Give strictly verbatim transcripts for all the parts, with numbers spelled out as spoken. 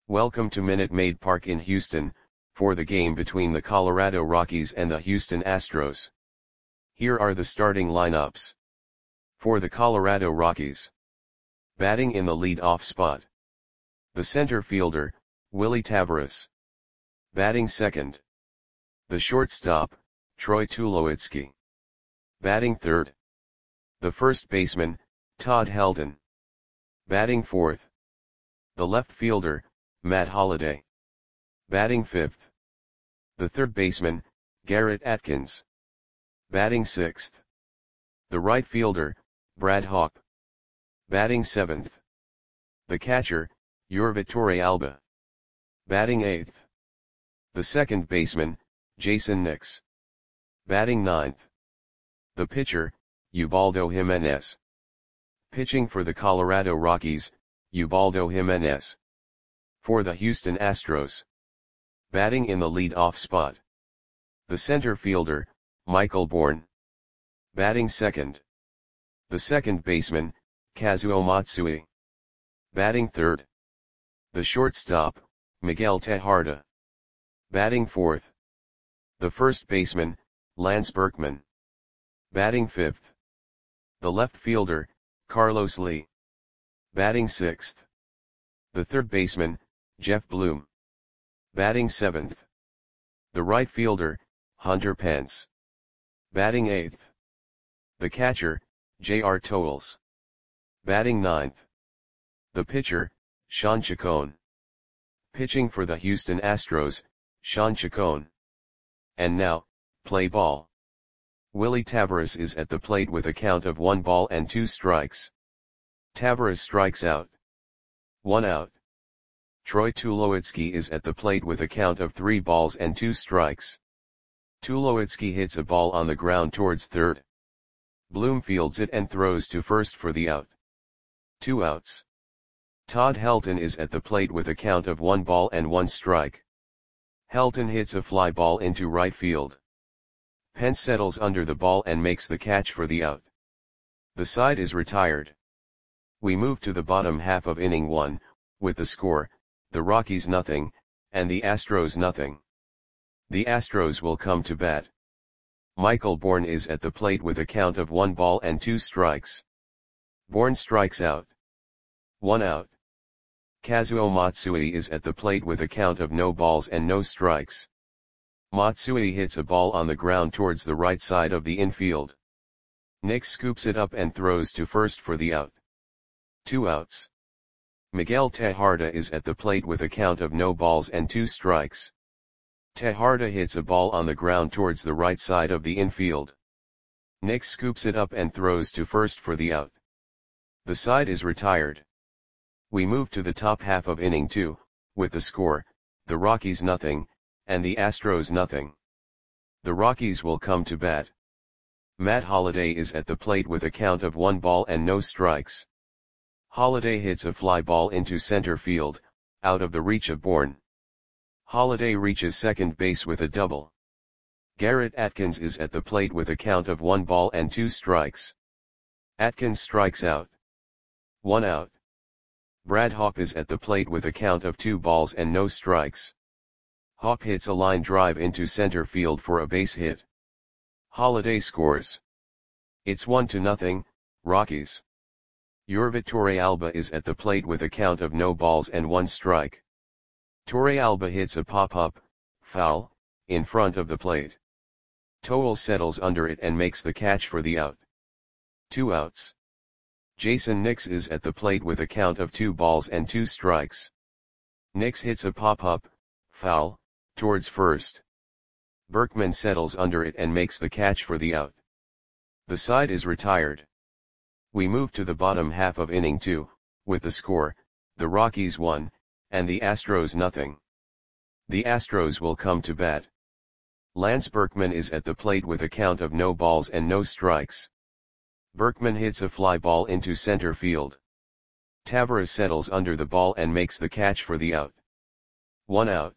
Welcome to Minute Maid Park in Houston, for the game between the Colorado Rockies and the Houston Astros. Here are the starting lineups. For the Colorado Rockies. Batting in the lead-off spot. The center fielder, Willy Taveras. Batting second. The shortstop, Troy Tulowitzki. Batting third. The first baseman, Todd Helton. Batting fourth. The left fielder, Matt Holliday. Batting fifth. The third baseman, Garrett Atkins. Batting sixth. The right fielder, Brad Hawpe. Batting seventh. The catcher, Yorvi Torrealba. Batting eighth. The second baseman, Jason Nix. Batting ninth. The pitcher, Ubaldo Jimenez. Pitching for the Colorado Rockies, Ubaldo Jimenez. For the Houston Astros. Batting in the lead-off spot. The center fielder, Michael Bourn. Batting second. The second baseman, Kazuo Matsui. Batting third. The shortstop, Miguel Tejada. Batting fourth. The first baseman, Lance Berkman. Batting fifth. The left fielder, Carlos Lee. Batting sixth. The third baseman, Jeff Bloom. Batting seventh. The right fielder, Hunter Pence. Batting eighth. The catcher, J R Towles. Batting ninth. The pitcher, Sean Chacon. Pitching for the Houston Astros, Sean Chacon. And now, play ball. Willy Taveras is at the plate with a count of one ball and two strikes. Taveras strikes out. One out. Troy Tulowitzki is at the plate with a count of three balls and two strikes. Tulowitzki hits a ball on the ground towards third. Bloom fields it and throws to first for the out. Two outs. Todd Helton is at the plate with a count of one ball and one strike. Helton hits a fly ball into right field. Pence settles under the ball and makes the catch for the out. The side is retired. We move to the bottom half of inning one, with the score, the Rockies nothing, and the Astros nothing. The Astros will come to bat. Michael Bourn is at the plate with a count of one ball and two strikes. Bourn strikes out. One out. Kazuo Matsui is at the plate with a count of no balls and no strikes. Matsui hits a ball on the ground towards the right side of the infield. Nix scoops it up and throws to first for the out. Two outs. Miguel Tejada is at the plate with a count of no balls and two strikes. Tejada hits a ball on the ground towards the right side of the infield. Nix scoops it up and throws to first for the out. The side is retired. We move to the top half of inning two, with the score, the Rockies nothing, and the Astros nothing. The Rockies will come to bat. Matt Holliday is at the plate with a count of one ball and no strikes. Holliday hits a fly ball into center field, out of the reach of Bourn. Holliday reaches second base with a double. Garrett Atkins is at the plate with a count of one ball and two strikes. Atkins strikes out. One out. Brad Hawpe is at the plate with a count of two balls and no strikes. Hawpe hits a line drive into center field for a base hit. Holliday scores. It's one to nothing, Rockies. Yorvi Torrealba is at the plate with a count of no balls and one strike. Torrealba hits a pop-up, foul, in front of the plate. Towles settles under it and makes the catch for the out. Two outs. Jason Nix is at the plate with a count of two balls and two strikes. Nix hits a pop-up, foul, towards first. Berkman settles under it and makes the catch for the out. The side is retired. We move to the bottom half of inning two, with the score, the Rockies one, and the Astros nothing. The Astros will come to bat. Lance Berkman is at the plate with a count of no balls and no strikes. Berkman hits a fly ball into center field. Taveras settles under the ball and makes the catch for the out. One out.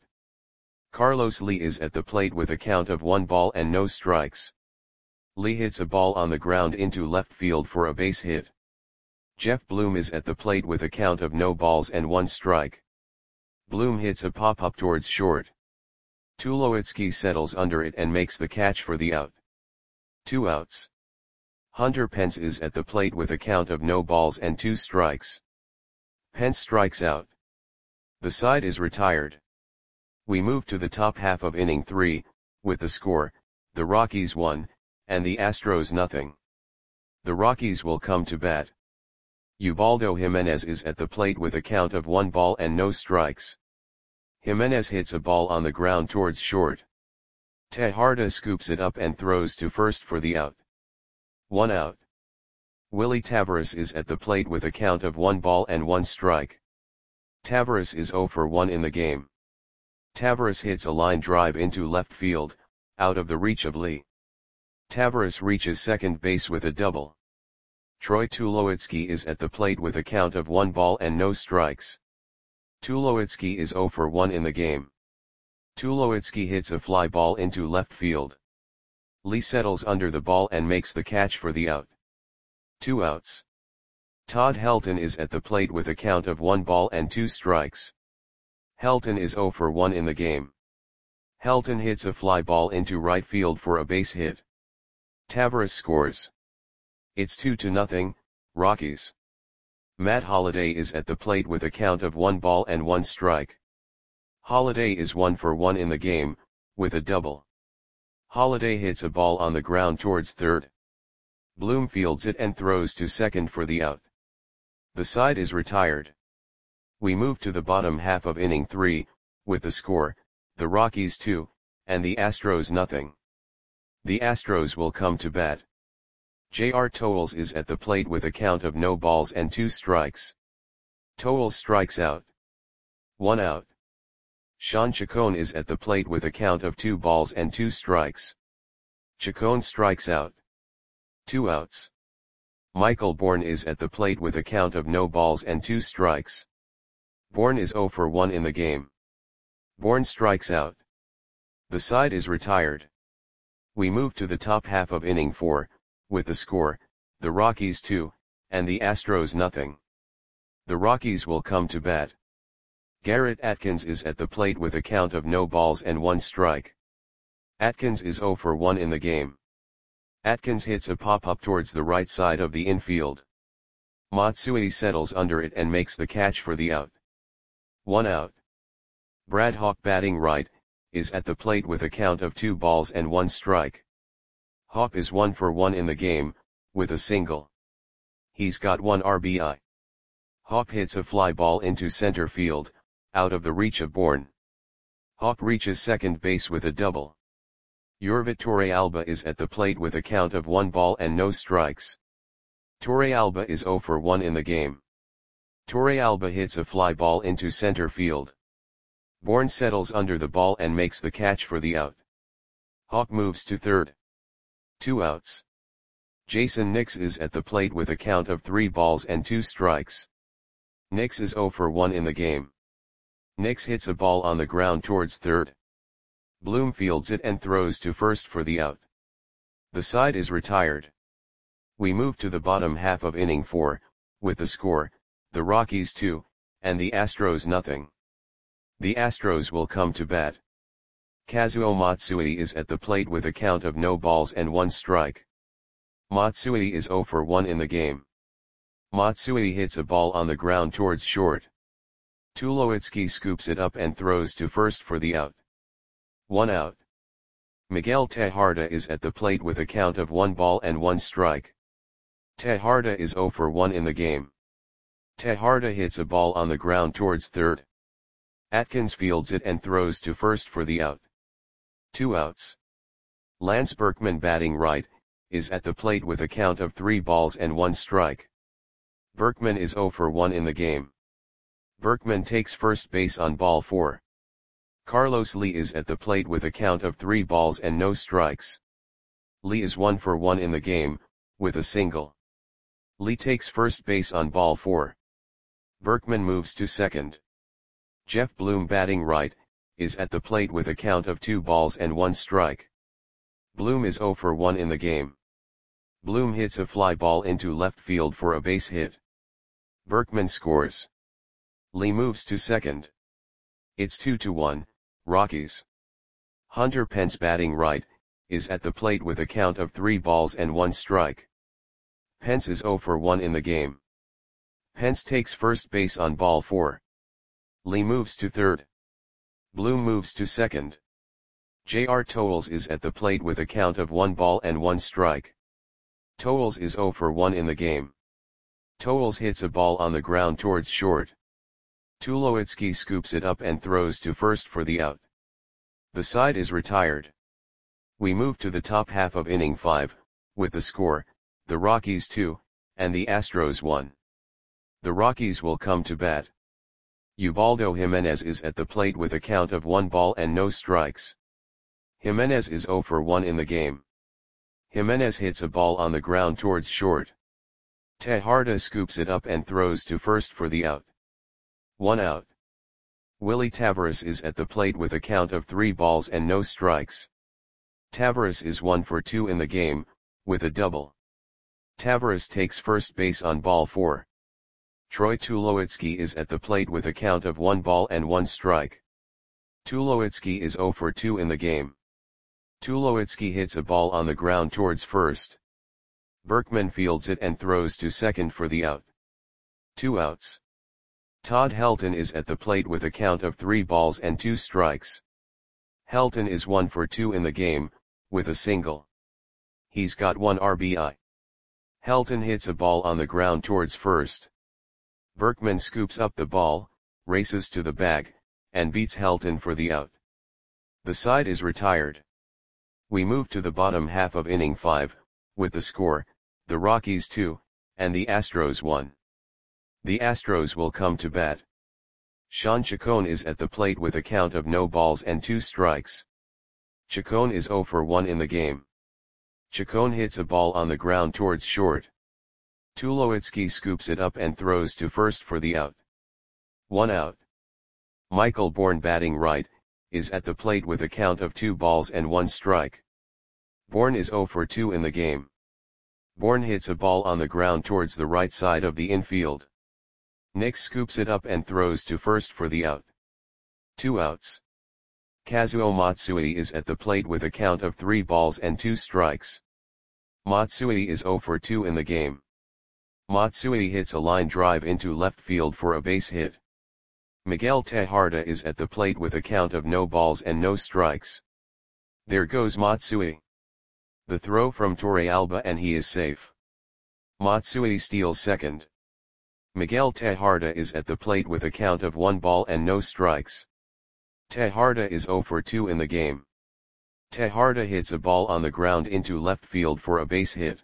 Carlos Lee is at the plate with a count of one ball and no strikes. Lee hits a ball on the ground into left field for a base hit. Jeff Bloom is at the plate with a count of no balls and one strike. Bloom hits a pop-up towards short. Tulowitzki settles under it and makes the catch for the out. Two outs. Hunter Pence is at the plate with a count of no balls and two strikes. Pence strikes out. The side is retired. We move to the top half of inning three, with the score, the Rockies one, and the Astros nothing. The Rockies will come to bat. Ubaldo Jimenez is at the plate with a count of one ball and no strikes. Jimenez hits a ball on the ground towards short. Tejada scoops it up and throws to first for the out. One out. Willie Taveras is at the plate with a count of one ball and one strike. Taveras is oh for one in the game. Taveras hits a line drive into left field, out of the reach of Lee. Taveras reaches second base with a double. Troy Tulowitzki is at the plate with a count of one ball and no strikes. Tulowitzki is oh for one in the game. Tulowitzki hits a fly ball into left field. Lee settles under the ball and makes the catch for the out. Two outs. Todd Helton is at the plate with a count of one ball and two strikes. Helton is oh for one in the game. Helton hits a fly ball into right field for a base hit. Taveras scores. It's two to nothing, Rockies. Matt Holliday is at the plate with a count of one ball and one strike. Holliday is one for one in the game, with a double. Holliday hits a ball on the ground towards third. Bloom fields it and throws to second for the out. The side is retired. We move to the bottom half of inning three, with the score, the Rockies two, and the Astros nothing. The Astros will come to bat. J R Towles is at the plate with a count of no balls and two strikes. Towles strikes out. One out. Sean Chacon is at the plate with a count of two balls and two strikes. Chacon strikes out. Two outs. Michael Bourne is at the plate with a count of no balls and two strikes. Bourne is oh for one in the game. Bourne strikes out. The side is retired. We move to the top half of inning four, with the score, the Rockies two, and the Astros nothing. The Rockies will come to bat. Garrett Atkins is at the plate with a count of no balls and one strike. Atkins is oh for one in the game. Atkins hits a pop-up towards the right side of the infield. Matsui settles under it and makes the catch for the out. One out. Brad Hawk batting right, is at the plate with a count of two balls and one strike. Hawk is one for one in the game, with a single. He's got one R B I. Hawk hits a fly ball into center field, out of the reach of Bourne. Hawk reaches second base with a double. Yorvit Torrealba is at the plate with a count of one ball and no strikes. Torrealba is oh for one in the game. Torrealba hits a fly ball into center field. Bourne settles under the ball and makes the catch for the out. Hawk moves to third. Two outs. Jason Nix is at the plate with a count of three balls and two strikes. Nix is oh for one in the game. Nix hits a ball on the ground towards third. Bloom fields it and throws to first for the out. The side is retired. We move to the bottom half of inning four, with the score, the Rockies two, and the Astros nothing. The Astros will come to bat. Kazuo Matsui is at the plate with a count of no balls and one strike. Matsui is oh for one in the game. Matsui hits a ball on the ground towards short. Tulowitzki scoops it up and throws to first for the out. One out. Miguel Tejada is at the plate with a count of one ball and one strike. Tejada is oh for one in the game. Tejada hits a ball on the ground towards third. Atkins fields it and throws to first for the out. Two outs. Lance Berkman batting right, is at the plate with a count of three balls and one strike. Berkman is oh for one in the game. Berkman takes first base on ball four. Carlos Lee is at the plate with a count of three balls and no strikes. Lee is one for one in the game, with a single. Lee takes first base on ball four. Berkman moves to second. Jeff Bloom batting right, is at the plate with a count of two balls and one strike. Bloom is oh for one in the game. Bloom hits a fly ball into left field for a base hit. Berkman scores. Lee moves to second. It's two to one, Rockies. Hunter Pence batting right, is at the plate with a count of three balls and one strike. Pence is zero for one in the game. Pence takes first base on ball four. Lee moves to third. Bloom moves to second. J R Towles is at the plate with a count of one ball and one strike. Towles is zero for one in the game. Towles hits a ball on the ground towards short. Tulowitzki scoops it up and throws to first for the out. The side is retired. We move to the top half of inning five, with the score, the Rockies two, and the Astros one. The Rockies will come to bat. Ubaldo Jimenez is at the plate with a count of one ball and no strikes. Jimenez is zero for one in the game. Jimenez hits a ball on the ground towards short. Tejada scoops it up and throws to first for the out. One out. Willie Taveras is at the plate with a count of three balls and no strikes. Taveras is one for two in the game, with a double. Taveras takes first base on ball four. Troy Tulowitzki is at the plate with a count of one ball and one strike. Tulowitzki is zero for two in the game. Tulowitzki hits a ball on the ground towards first. Berkman fields it and throws to second for the out. Two outs. Todd Helton is at the plate with a count of three balls and two strikes. Helton is one for two in the game, with a single. He's got one R B I. Helton hits a ball on the ground towards first. Berkman scoops up the ball, races to the bag, and beats Helton for the out. The side is retired. We move to the bottom half of inning five, with the score, the Rockies two, and the Astros one. The Astros will come to bat. Sean Chacon is at the plate with a count of no balls and two strikes. Chacon is zero for one in the game. Chacon hits a ball on the ground towards short. Tulowitzki scoops it up and throws to first for the out. One out. Michael Bourne batting right, is at the plate with a count of two balls and one strike. Bourne is zero for two in the game. Bourne hits a ball on the ground towards the right side of the infield. Nick scoops it up and throws to first for the out. Two outs. Kazuo Matsui is at the plate with a count of three balls and two strikes. Matsui is zero for two in the game. Matsui hits a line drive into left field for a base hit. Miguel Tejada is at the plate with a count of no balls and no strikes. There goes Matsui. The throw from Torrealba and he is safe. Matsui steals second. Miguel Tejada is at the plate with a count of one ball and no strikes. Tejada is zero for two in the game. Tejada hits a ball on the ground into left field for a base hit.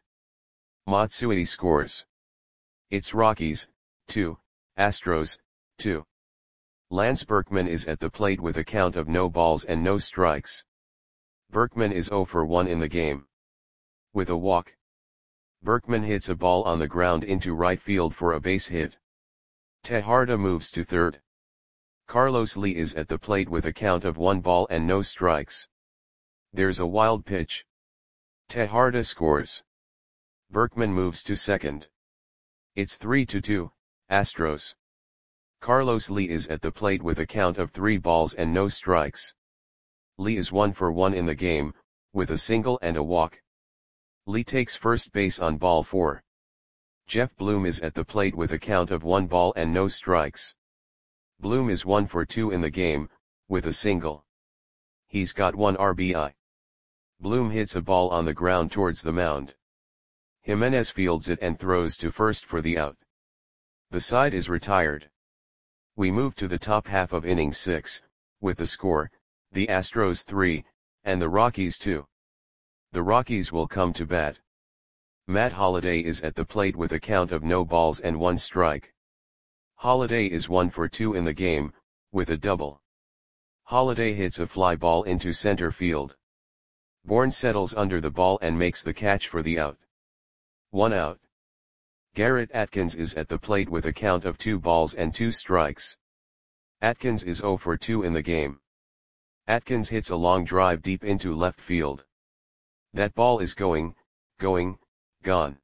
Matsui scores. It's Rockies, two, Astros, two. Lance Berkman is at the plate with a count of no balls and no strikes. Berkman is zero for one in the game. With a walk. Berkman hits a ball on the ground into right field for a base hit. Tejada moves to third. Carlos Lee is at the plate with a count of one ball and no strikes. There's a wild pitch. Tejada scores. Berkman moves to second. It's three to two, Astros. Carlos Lee is at the plate with a count of three balls and no strikes. Lee is one for one in the game, with a single and a walk. Lee takes first base on ball four. Jeff Bloom is at the plate with a count of one ball and no strikes. Bloom is one for two in the game, with a single. He's got one R B I. Bloom hits a ball on the ground towards the mound. Jimenez fields it and throws to first for the out. The side is retired. We move to the top half of inning six, with the score, the Astros three, and the Rockies two. The Rockies will come to bat. Matt Holliday is at the plate with a count of no balls and one strike. Holliday is one for two in the game, with a double. Holliday hits a fly ball into center field. Bourne settles under the ball and makes the catch for the out. One out. Garrett Atkins is at the plate with a count of two balls and two strikes. Atkins is zero for two in the game. Atkins hits a long drive deep into left field. That ball is going, going, gone.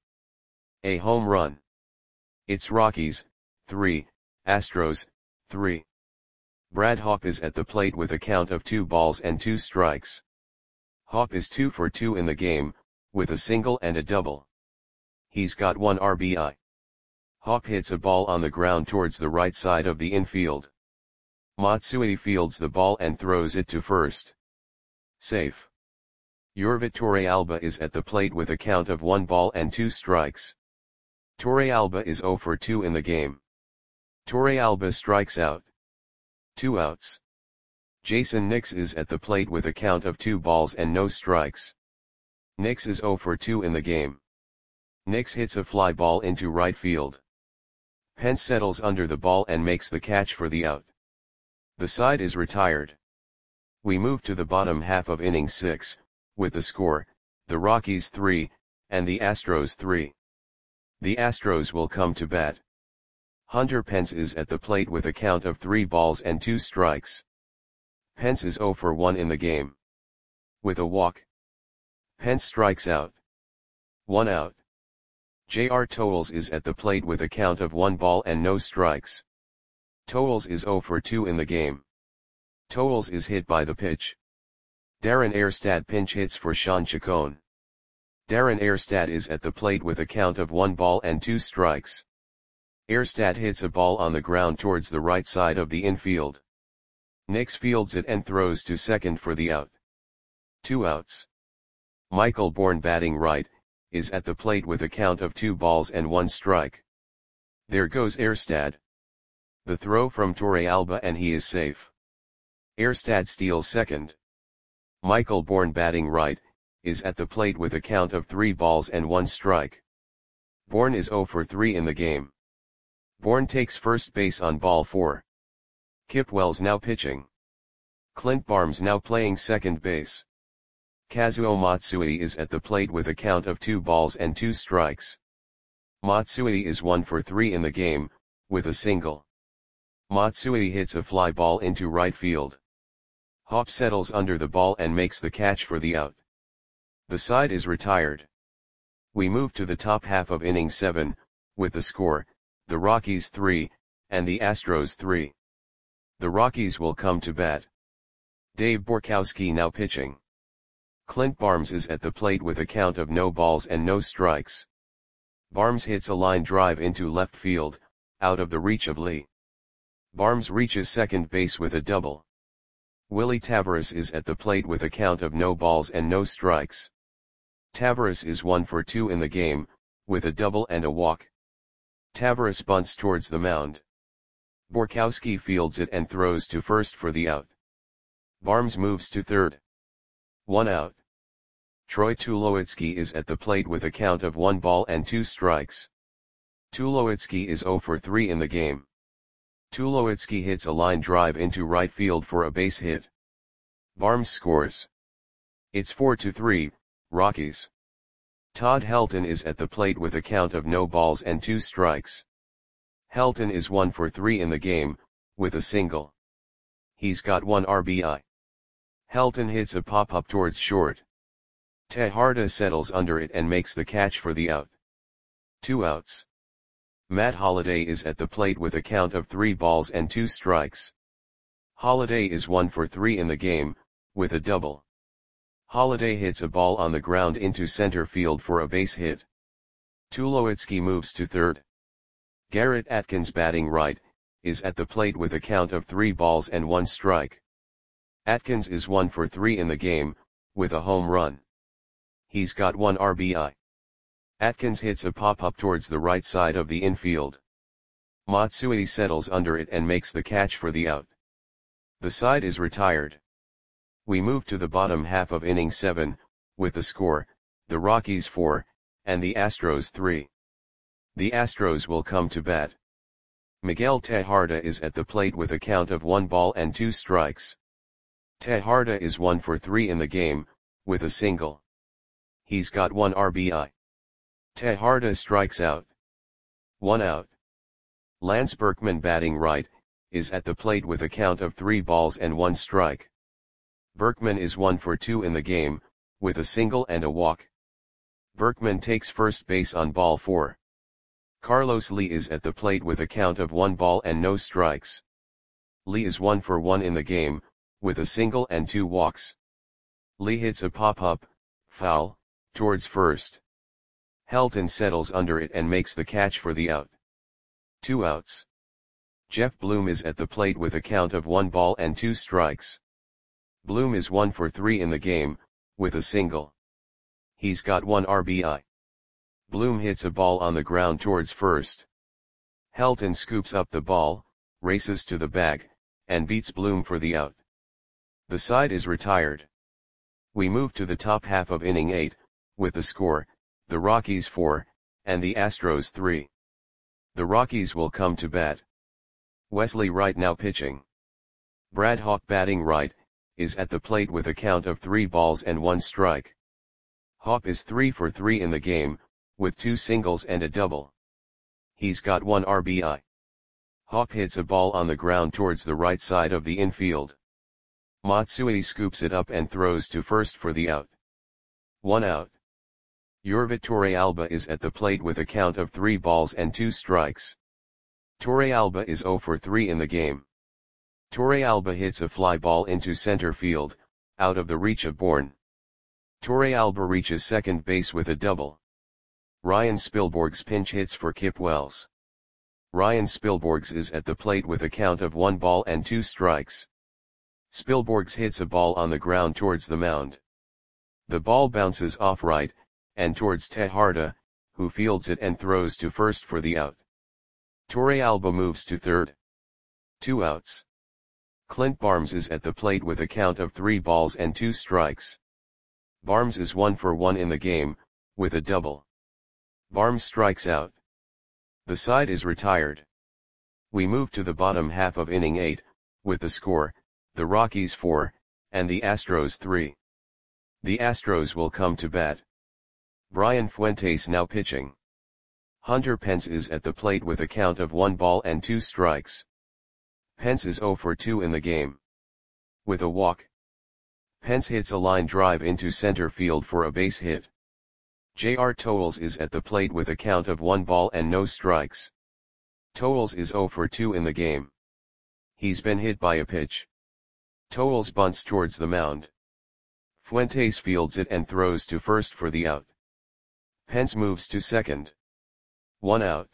A home run. It's Rockies, three, Astros, three. Brad Hopp is at the plate with a count of two balls and two strikes. Hopp is two for two in the game, with a single and a double. He's got one R B I. Hopp hits a ball on the ground towards the right side of the infield. Matsui fields the ball and throws it to first. Safe. Yorvit Torrealba is at the plate with a count of one ball and two strikes. Torrealba is zero for two in the game. Torrealba strikes out. Two outs. Jason Nix is at the plate with a count of two balls and no strikes. Nix is zero for two in the game. Nix hits a fly ball into right field. Pence settles under the ball and makes the catch for the out. The side is retired. We move to the bottom half of inning six, with the score, the Rockies three, and the Astros three. The Astros will come to bat. Hunter Pence is at the plate with a count of three balls and two strikes. Pence is zero for one in the game. With a walk, Pence strikes out. One out. J R Towles is at the plate with a count of one ball and no strikes. Towles is zero for two in the game. Towles is hit by the pitch. Darren Erstad pinch hits for Sean Chacon. Darren Erstad is at the plate with a count of one ball and two strikes. Erstad hits a ball on the ground towards the right side of the infield. Nix fields it and throws to second for the out. Two outs. Michael Bourne, batting right, is at the plate with a count of two balls and one strike. There goes Erstad. The throw from Torrealba and he is safe. Erstad steals second. Michael Bourne, batting right, is at the plate with a count of three balls and one strike. Bourne is zero for three in the game. Bourne takes first base on ball four. Kip Wells now pitching. Clint Barnes now playing second base. Kazuo Matsui is at the plate with a count of two balls and two strikes. Matsui is one for three in the game, with a single. Matsui hits a fly ball into right field. Hopp settles under the ball and makes the catch for the out. The side is retired. We move to the top half of inning seven, with the score, the Rockies three, and the Astros three. The Rockies will come to bat. Dave Borkowski now pitching. Clint Barnes is at the plate with a count of no balls and no strikes. Barnes hits a line drive into left field, out of the reach of Lee. Barnes reaches second base with a double. Willie Taveras is at the plate with a count of no balls and no strikes. Taveras is one for two in the game, with a double and a walk. Taveras bunts towards the mound. Borkowski fields it and throws to first for the out. Barnes moves to third. One out. Troy Tulowitzki is at the plate with a count of one ball and two strikes. Tulowitzki is zero for three in the game. Tulowitzki hits a line drive into right field for a base hit. Barnes scores. It's four to three, Rockies. Todd Helton is at the plate with a count of no balls and two strikes. Helton is one for three in the game, with a single. He's got one R B I. Helton hits a pop-up towards short. Tejada settles under it and makes the catch for the out. Two outs. Matt Holliday is at the plate with a count of three balls and two strikes. Holliday is one for three in the game, with a double. Holliday hits a ball on the ground into center field for a base hit. Tulowitzki moves to third. Garrett Atkins, batting right, is at the plate with a count of three balls and one strike. Atkins is one for three in the game, with a home run. He's got one R B I. Atkins hits a pop-up towards the right side of the infield. Matsui settles under it and makes the catch for the out. The side is retired. We move to the bottom half of inning seven, with the score, the Rockies four, and the Astros three. The Astros will come to bat. Miguel Tejada is at the plate with a count of one ball and two strikes. Tejada is one for three in the game, with a single. He's got one R B I. Tejada strikes out. One out. Lance Berkman, batting right, is at the plate with a count of three balls and one strike. Berkman is one for two in the game, with a single and a walk. Berkman takes first base on ball four. Carlos Lee is at the plate with a count of one ball and no strikes. Lee is one for one in the game, with a single and two walks. Lee hits a pop-up, foul, towards first. Helton settles under it and makes the catch for the out. Two outs. Jeff Bloom is at the plate with a count of one ball and two strikes. Bloom is one for three in the game, with a single. He's got one R B I. Bloom hits a ball on the ground towards first. Helton scoops up the ball, races to the bag, and beats Bloom for the out. The side is retired. We move to the top half of inning eight, with the score, the Rockies four, and the Astros three. The Rockies will come to bat. Wesley Wright now pitching. Brad Hawk batting right, is at the plate with a count of three balls and one strike. Hawk is three for three in the game, with two singles and a double. He's got one R B I. Hawk hits a ball on the ground towards the right side of the infield. Matsui scoops it up and throws to first for the out. One out. Yorvit Torrealba is at the plate with a count of three balls and two strikes. Torrealba is zero for three in the game. Torrealba hits a fly ball into center field, out of the reach of Bourne. Torrealba reaches second base with a double. Ryan Spilborghs pinch hits for Kip Wells. Ryan Spilborghs is at the plate with a count of one ball and two strikes. Spilborghs hits a ball on the ground towards the mound. The ball bounces off right, and towards Tejarda, who fields it and throws to first for the out. Torrealba moves to third. Two outs. Clint Barnes is at the plate with a count of three balls and two strikes. Barnes is one for one in the game, with a double. Barnes strikes out. The side is retired. We move to the bottom half of inning eight, with the score, the Rockies four, and the Astros three. The Astros will come to bat. Brian Fuentes now pitching. Hunter Pence is at the plate with a count of one ball and two strikes. Pence is zero for two in the game. With a walk. Pence hits a line drive into center field for a base hit. J R Towles is at the plate with a count of one ball and no strikes. Towles is zero for two in the game. He's been hit by a pitch. Towles bunts towards the mound. Fuentes fields it and throws to first for the out. Pence moves to second. One out.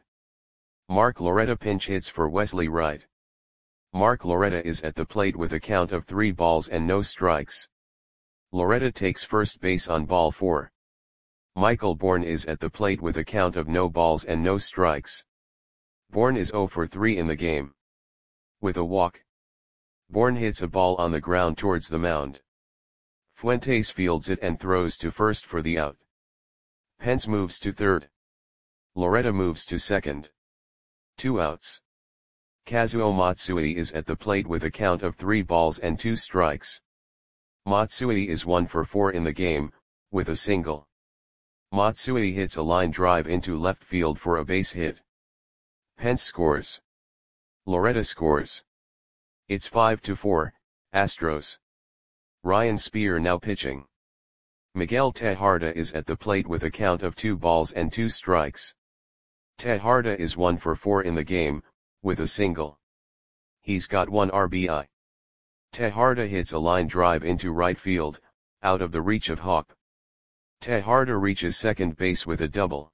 Mark Loretta pinch hits for Wesley Wright. Mark Loretta is at the plate with a count of three balls and no strikes. Loretta takes first base on ball four. Michael Bourne is at the plate with a count of no balls and no strikes. Bourne is zero for three in the game. With a walk. Bourne hits a ball on the ground towards the mound. Fuentes fields it and throws to first for the out. Pence moves to third. Loretta moves to second. Two outs. Kazuo Matsui is at the plate with a count of three balls and two strikes. Matsui is one for four in the game, with a single. Matsui hits a line drive into left field for a base hit. Pence scores. Loretta scores. It's five to four, Astros. Ryan Spear now pitching. Miguel Tejarda is at the plate with a count of two balls and two strikes. Tejarda is one for four in the game, with a single. He's got one R B I. Tejarda hits a line drive into right field, out of the reach of Hawk. Tejarda reaches second base with a double.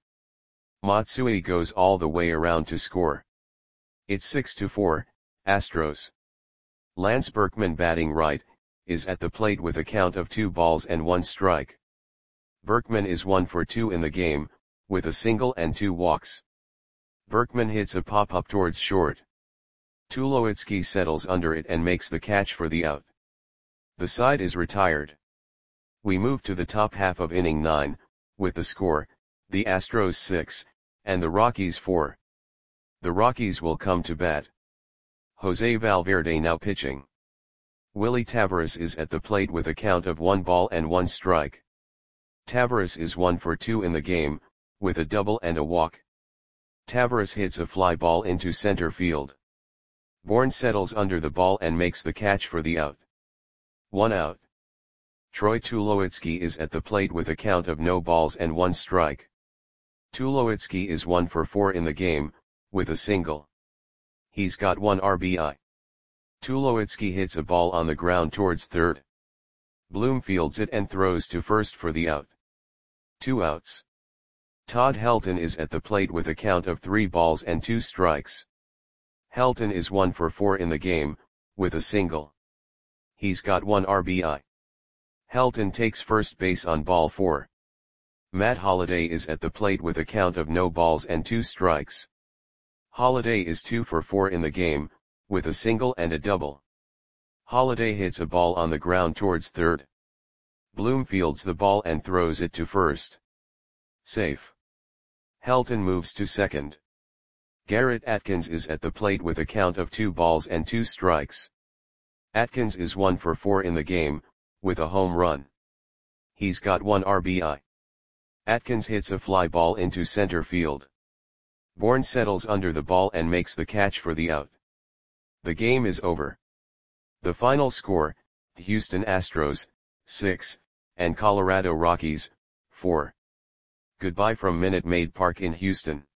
Matsui goes all the way around to score. It's six to four, Astros. Lance Berkman batting right, is at the plate with a count of two balls and one strike. Berkman is one for two in the game, with a single and two walks. Berkman hits a pop-up towards short. Tulowitzki settles under it and makes the catch for the out. The side is retired. We move to the top half of inning nine, with the score, the Astros six, and the Rockies four. The Rockies will come to bat. Jose Valverde now pitching. Willie Taveras is at the plate with a count of one ball and one strike. Taveras is one for two in the game, with a double and a walk. Taveras hits a fly ball into center field. Bourne settles under the ball and makes the catch for the out. One out. Troy Tulowitzki is at the plate with a count of no balls and one strike. Tulowitzki is one for four in the game, with a single. He's got one R B I. Tulowitzki hits a ball on the ground towards third. Bloom fields it and throws to first for the out. Two outs. Todd Helton is at the plate with a count of three balls and two strikes. Helton is one for four in the game, with a single. He's got one R B I. Helton takes first base on ball four. Matt Holliday is at the plate with a count of no balls and two strikes. Holliday is two for four in the game, with a single and a double. Holliday hits a ball on the ground towards third. Bloom fields the ball and throws it to first. Safe. Helton moves to second. Garrett Atkins is at the plate with a count of two balls and two strikes. Atkins is one for four in the game, with a home run. He's got one R B I. Atkins hits a fly ball into center field. Bourne settles under the ball and makes the catch for the out. The game is over. The final score, Houston Astros, six, and Colorado Rockies, four. Goodbye from Minute Maid Park in Houston.